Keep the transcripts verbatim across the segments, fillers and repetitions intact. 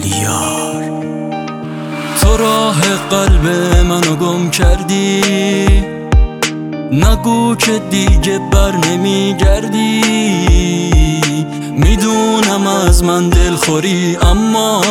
علیار. تو راه قلب منو گم کردی، نگو که دیگه بر نمیگردی. میدونم از من دلخوری، اما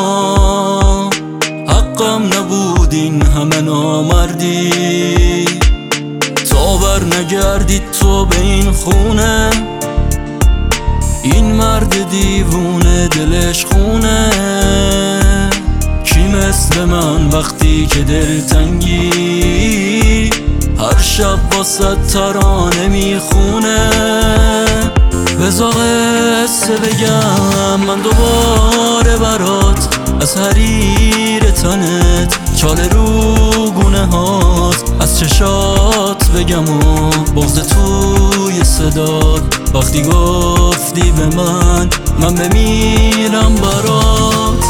حقم نبود این همه نامردی. تا بر نگردی تو به این خونه، این مرد دیوونه دلش خونه. کی مثل من وقتی که دلتنگی، هر شب واسه ترانه میخونه. بذار قصه بگم من دوباره برات، از حریر تنت، چاله رو گونه هات، از چشات بگم و بغض توی صدات. وقتی گفتی به من من بمیرم برات.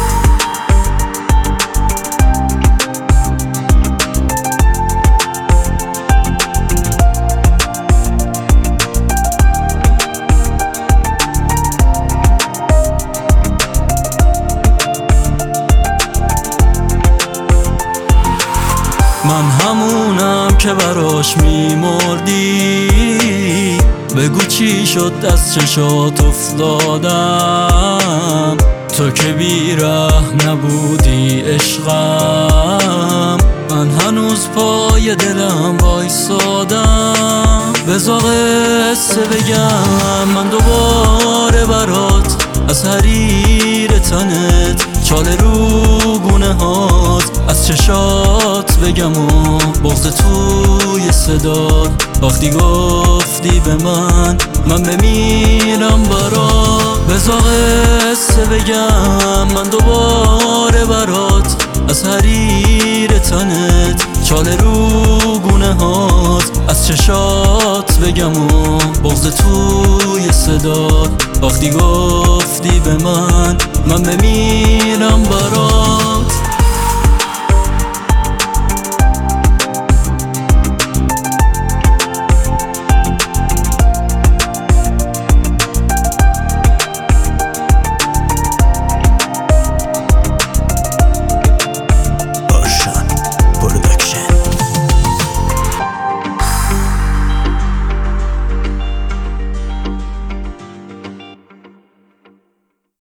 من همونم که براش میمردی، بگو چی شد از چشات افتادم. تو که بیره نبودی عشقم، من هنوز پای دلم وایسادم. بذار قصه بگم من دوباره برات، از حریر تنت، چاله رو گونه هات، از چشات بگم و بغض توی صدات. وقتی گفتی به من من بمیرم برات. بذار قصه بگم من دوباره برات، از حریر تنت، چاله رو گونه هات، از چشات بگم و بغض توی صدات. وقتی گفتی به من من بمیرم برات.